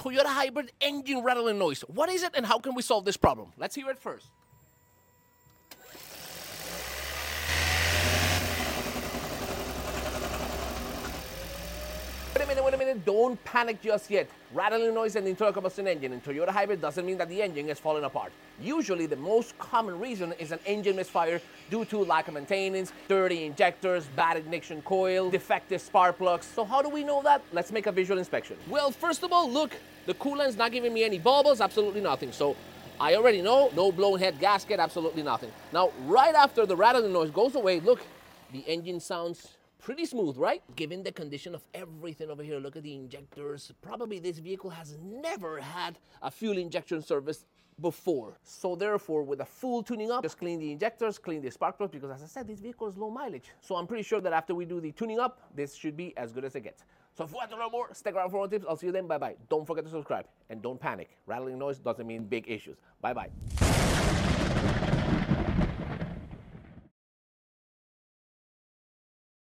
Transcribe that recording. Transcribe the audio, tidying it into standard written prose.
Toyota hybrid engine rattling noise. What is it and how can we solve this problem? Let's hear it first. Wait a minute, don't panic just yet. Rattling noise and internal combustion engine in Toyota hybrid doesn't mean that the engine is falling apart. Usually the most common reason is an engine misfire due to lack of maintenance, dirty injectors, bad ignition coil, defective spark plugs. So how do we know that? Let's make a visual inspection. Well, first of all, look, the coolant's not giving me any bubbles, absolutely nothing. So I already know, no blown head gasket, absolutely nothing. Now, right after the rattling noise goes away, look, the engine sounds pretty smooth, right? Given the condition of everything over here, look at the injectors. Probably this vehicle has never had a fuel injection service before. So therefore, with a full tuning up, just clean the injectors, clean the spark plugs, because as I said, this vehicle is low mileage. So I'm pretty sure that after we do the tuning up, this should be as good as it gets. So if you want to know more, stick around for more tips. I'll see you then. Bye-bye. Don't forget to subscribe. And don't panic. Rattling noise doesn't mean big issues. Bye-bye.